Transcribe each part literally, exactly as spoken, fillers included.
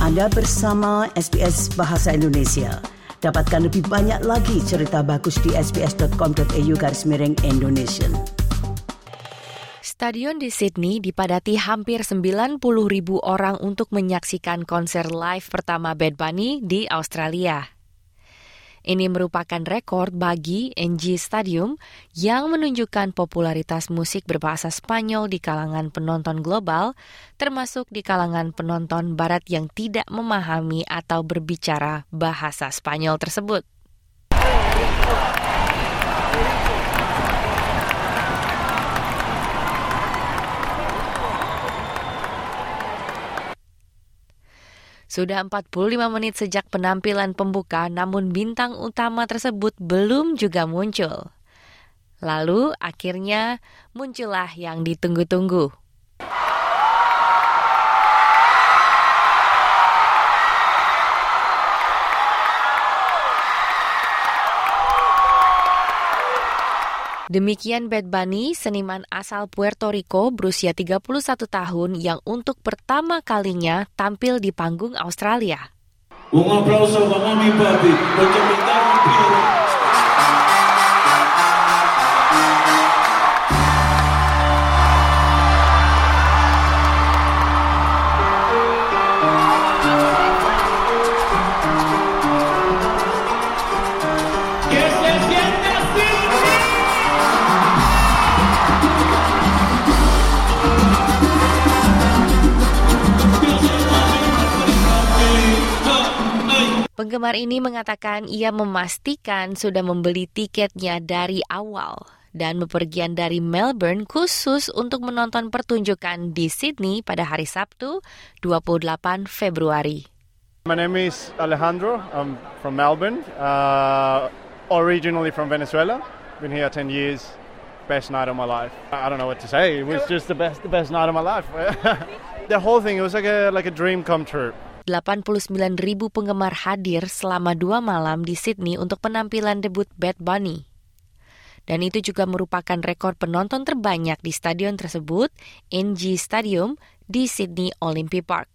Anda bersama S B S Bahasa Indonesia. Dapatkan lebih banyak lagi cerita bagus di sbs.com.au garis miring Indonesia. Stadion di Sydney dipadati hampir sembilan puluh ribu orang untuk menyaksikan konser live pertama Bad Bunny di Australia. Ini merupakan rekor bagi N G Stadium yang menunjukkan popularitas musik berbahasa Spanyol di kalangan penonton global, termasuk di kalangan penonton barat yang tidak memahami atau berbicara bahasa Spanyol tersebut. Sudah empat puluh lima menit sejak penampilan pembuka, namun bintang utama tersebut belum juga muncul. Lalu akhirnya muncullah yang ditunggu-tunggu. Demikian Bad Bunny, seniman asal Puerto Rico berusia tiga puluh satu tahun yang untuk pertama kalinya tampil di panggung Australia. Un aplauso para mami papi, porque me está rompiendo. Penggemar ini mengatakan ia memastikan sudah membeli tiketnya dari awal dan bepergian dari Melbourne khusus untuk menonton pertunjukan di Sydney pada hari Sabtu, dua puluh delapan Februari. My name is Alejandro. I'm from Melbourne, uh, originally from Venezuela. Been here ten years. Best night of my life. I don't know what to say. It was just the best, the best night of my life. The whole thing, it was like a like a dream come true. delapan puluh sembilan ribu penggemar hadir selama dua malam di Sydney untuk penampilan debut Bad Bunny. Dan itu juga merupakan rekor penonton terbanyak di stadion tersebut, N G Stadium di Sydney Olympic Park.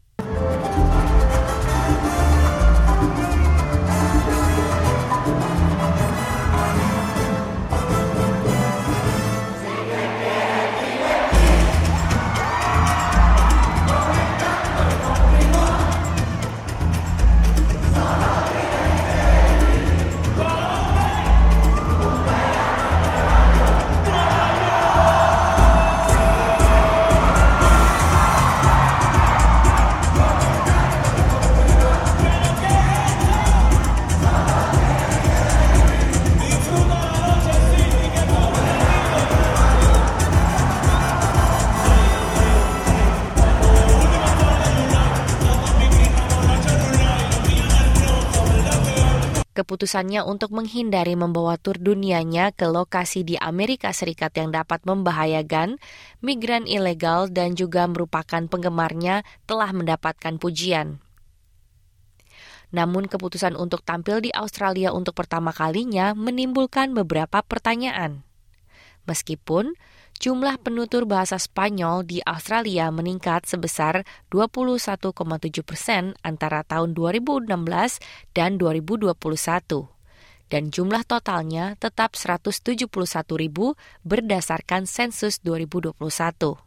Keputusannya untuk menghindari membawa tur dunianya ke lokasi di Amerika Serikat yang dapat membahayakan migran ilegal dan juga merupakan penggemarnya telah mendapatkan pujian. Namun keputusan untuk tampil di Australia untuk pertama kalinya menimbulkan beberapa pertanyaan. Meskipun jumlah penutur bahasa Spanyol di Australia meningkat sebesar dua puluh satu koma tujuh persen antara tahun dua ribu enam belas dan dua ribu dua puluh satu. Dan jumlah totalnya tetap seratus tujuh puluh satu ribu berdasarkan sensus dua ribu dua puluh satu.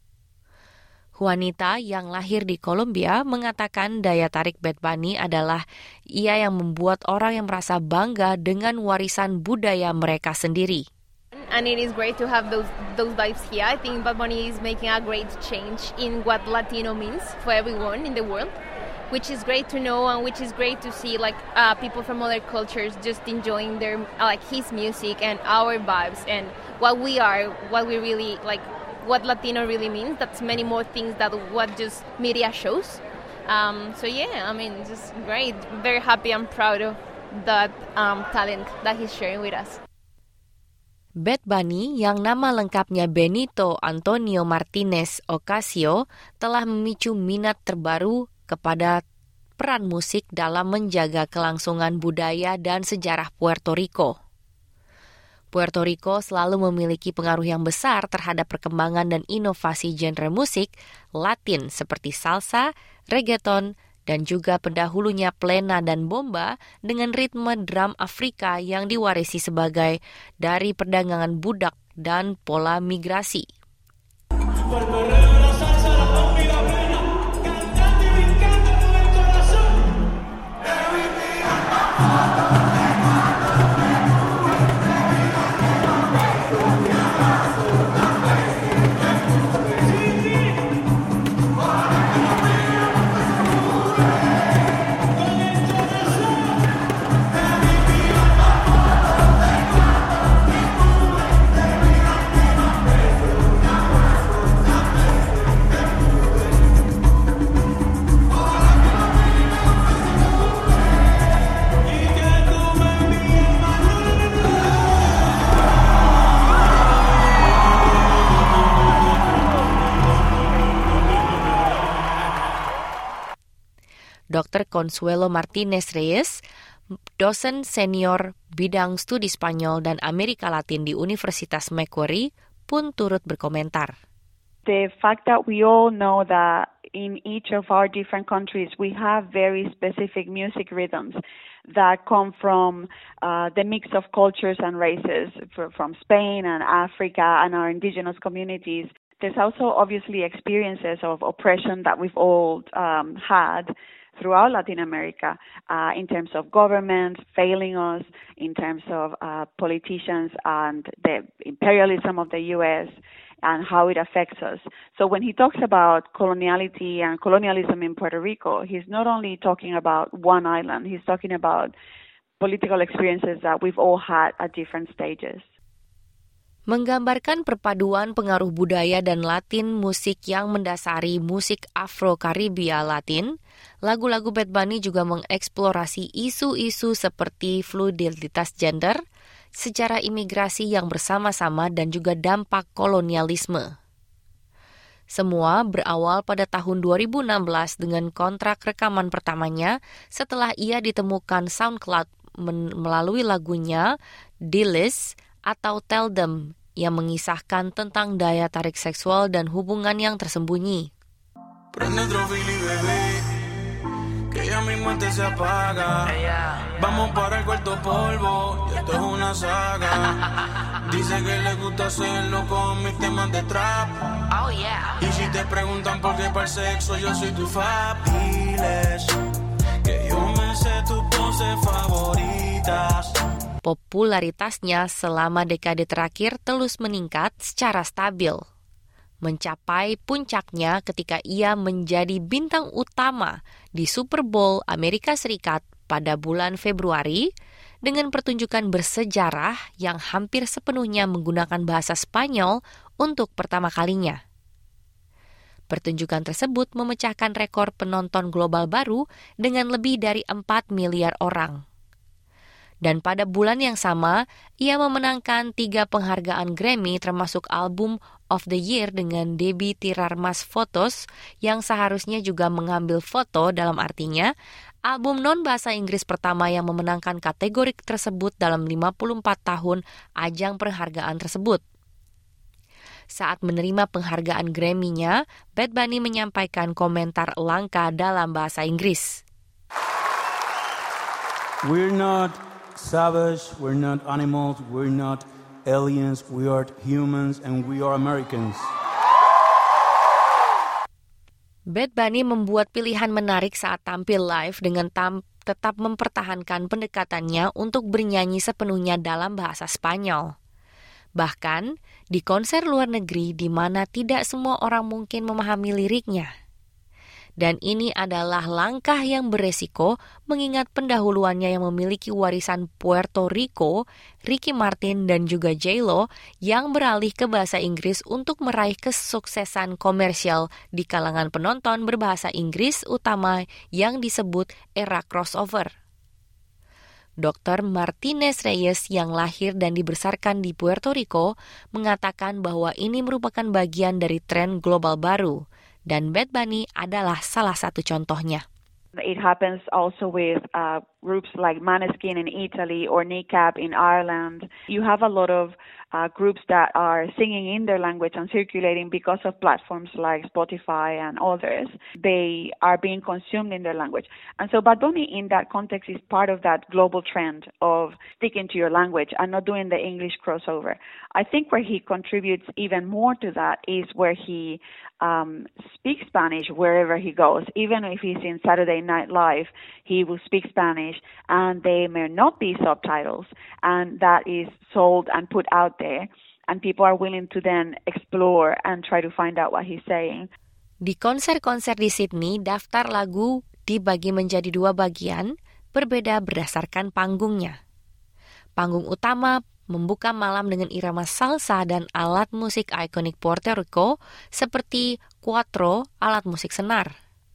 Juanita yang lahir di Kolombia mengatakan daya tarik Bad Bunny adalah ia yang membuat orang yang merasa bangga dengan warisan budaya mereka sendiri. And it is great to have those those vibes here. I think Bad Bunny is making a great change in what Latino means for everyone in the world, which is great to know and which is great to see like uh, people from other cultures just enjoying their uh, like his music and our vibes and what we are, what we really like, what Latino really means. That's many more things that what just media shows. Um, so yeah, I mean, just great. Very happy and proud of that um, talent that he's sharing with us. Bad Bunny yang nama lengkapnya Benito Antonio Martinez Ocasio telah memicu minat terbaru kepada peran musik dalam menjaga kelangsungan budaya dan sejarah Puerto Rico. Puerto Rico selalu memiliki pengaruh yang besar terhadap perkembangan dan inovasi genre musik Latin seperti salsa, reggaeton, dan juga pendahulunya Plena dan Bomba dengan ritme drum Afrika yang diwarisi sebagai dari perdagangan budak dan pola migrasi. Doktor Consuelo Martinez Reyes, dosen senior bidang studi Spanyol dan Amerika Latin di Universitas Macquarie, pun turut berkomentar. The fact that we all know that in each of our different countries we have very specific music rhythms that come from uh, the mix of cultures and races from Spain and Africa and our indigenous communities. There's also obviously experiences of oppression that we've all um, had throughout Latin America uh, in terms of governments failing us, in terms of uh, politicians and the imperialism of the U S and how it affects us. So when he talks about coloniality and colonialism in Puerto Rico, he's not only talking about one island, he's talking about political experiences that we've all had at different stages. Menggambarkan perpaduan pengaruh budaya dan Latin musik yang mendasari musik Afro-Karibia Latin, lagu-lagu Bad Bunny juga mengeksplorasi isu-isu seperti fluiditas gender, sejarah imigrasi yang bersama-sama dan juga dampak kolonialisme. Semua berawal pada tahun dua ribu enam belas dengan kontrak rekaman pertamanya setelah ia ditemukan SoundCloud melalui lagunya Dilis atau Tell Them yang mengisahkan tentang daya tarik seksual dan hubungan yang tersembunyi. Prende otro fili, bebé, que ya mi mente se apaga. Vamos para el cuarto polvo, y esto es una saga. Dice que le gusta hacerlo con mis temas de trap. Oh yeah. Y si te preguntan por qué para el sexo, yo soy tu fabiles. Que yo me sé tus poses favoritas. Popularitasnya selama dekade terakhir terus meningkat secara stabil. Mencapai puncaknya ketika ia menjadi bintang utama di Super Bowl Amerika Serikat pada bulan Februari dengan pertunjukan bersejarah yang hampir sepenuhnya menggunakan bahasa Spanyol untuk pertama kalinya. Pertunjukan tersebut memecahkan rekor penonton global baru dengan lebih dari empat miliar orang. Dan pada bulan yang sama, ia memenangkan tiga penghargaan Grammy termasuk Album of the Year dengan Debbie Tirarmas Photos yang seharusnya juga mengambil foto dalam artinya, album non-bahasa Inggris pertama yang memenangkan kategori tersebut dalam lima puluh empat tahun ajang penghargaan tersebut. Saat menerima penghargaan Grammy-nya, Bad Bunny menyampaikan komentar langka dalam bahasa Inggris. We're not savage, we're not animals, we're not aliens, we are humans and we are Americans. Bad Bunny membuat pilihan menarik saat tampil live dengan tam- tetap mempertahankan pendekatannya untuk bernyanyi sepenuhnya dalam bahasa Spanyol. Bahkan di konser luar negeri di mana tidak semua orang mungkin memahami liriknya. Dan ini adalah langkah yang beresiko mengingat pendahuluannya yang memiliki warisan Puerto Rico, Ricky Martin dan juga J-Lo yang beralih ke bahasa Inggris untuk meraih kesuksesan komersial di kalangan penonton berbahasa Inggris utama yang disebut era crossover. doktor Martinez Reyes yang lahir dan dibesarkan di Puerto Rico mengatakan bahwa ini merupakan bagian dari tren global baru. Dan Bad Bunny adalah salah satu contohnya. It happens also with uh, groups like Maneskin in Italy or Kneecap in Ireland. You have a lot of uh, groups that are singing in their language and circulating because of platforms like Spotify and others. They are being consumed in their language. And so Bad Bunny in that context is part of that global trend of sticking to your language and not doing the English crossover. I think where he contributes even more to that is where he um, speaks Spanish wherever he goes. Even if he's in Saturday Night Live, he will speak Spanish, and they may not be subtitles, and that is sold and put out there, and people are willing to then explore and try to find out what he's saying. Di konser-konser di Sydney, daftar lagu dibagi menjadi dua bagian, berbeda berdasarkan panggungnya. Panggung utama membuka malam dengan irama salsa dan alat musik ikonik Puerto Rico seperti cuatro, alat musik senar.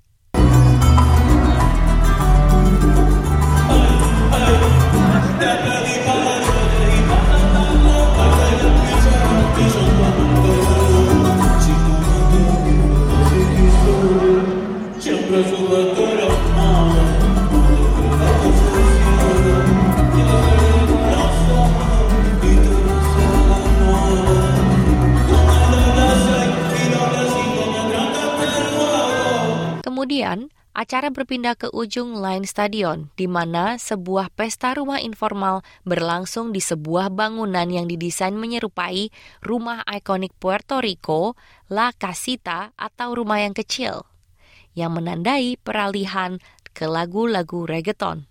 Kemudian, acara berpindah ke ujung lain stadion, di mana sebuah pesta rumah informal berlangsung di sebuah bangunan yang didesain menyerupai rumah ikonik Puerto Rico, La Casita atau rumah yang kecil, yang menandai peralihan ke lagu-lagu reggaeton.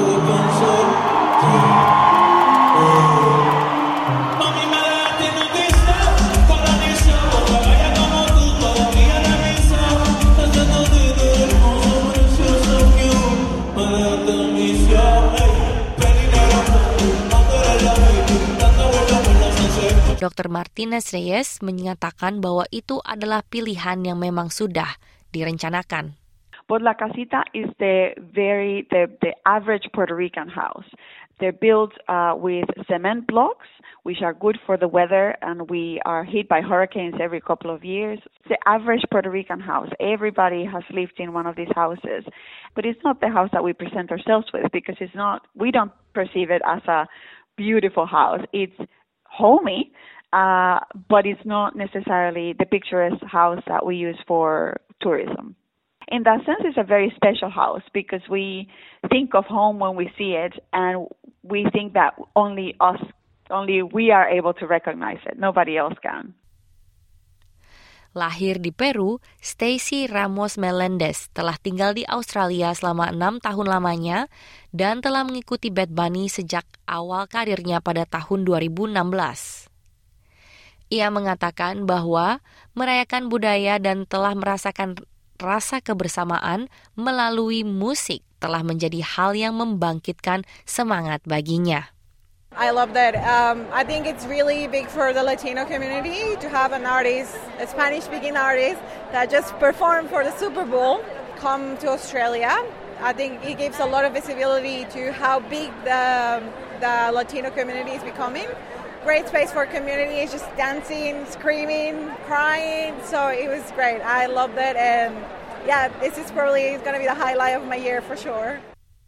dokter Martinez Reyes menyatakan bahwa itu adalah pilihan yang memang sudah direncanakan. But La Casita is the very the, the average Puerto Rican house. They're built uh, with cement blocks, which are good for the weather, and we are hit by hurricanes every couple of years. It's the average Puerto Rican house. Everybody has lived in one of these houses, but it's not the house that we present ourselves with, because it's not. We don't perceive it as a beautiful house. It's homey, uh, but it's not necessarily the picturesque house that we use for tourism. In that sense, it's a very special house because we think of home when we see it, and we think that only us, only we are able to recognize it. Nobody else can. Lahir di Peru, Stacy Ramos Melendez telah tinggal di Australia selama enam tahun lamanya dan telah mengikuti Bad Bunny sejak awal karirnya pada tahun dua ribu enam belas. Ia mengatakan bahwa merayakan budaya dan telah merasakan rasa kebersamaan melalui musik telah menjadi hal yang membangkitkan semangat baginya. I love that. Um, I think it's really big for the Latino community to have an artist, a Spanish-speaking artist, that just performed for the Super Bowl, come to Australia. I think it gives a lot of visibility to how big the the Latino community is becoming. Great space for community, just dancing, screaming, crying. So it was great. I loved it, and yeah, this is probably going to be the highlight of my year for sure.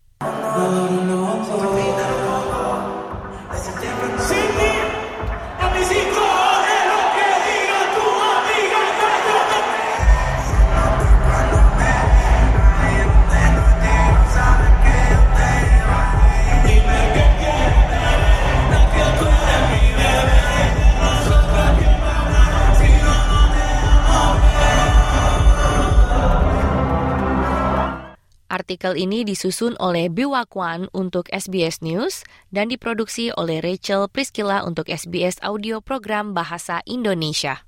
Artikel ini disusun oleh Biwa Kwan untuk S B S News dan diproduksi oleh Rachel Priscilla untuk S B S Audio Program Bahasa Indonesia.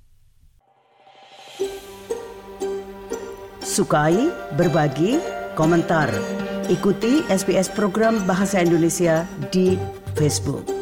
Sukai, berbagi, komentar. Ikuti S B S Program Bahasa Indonesia di Facebook.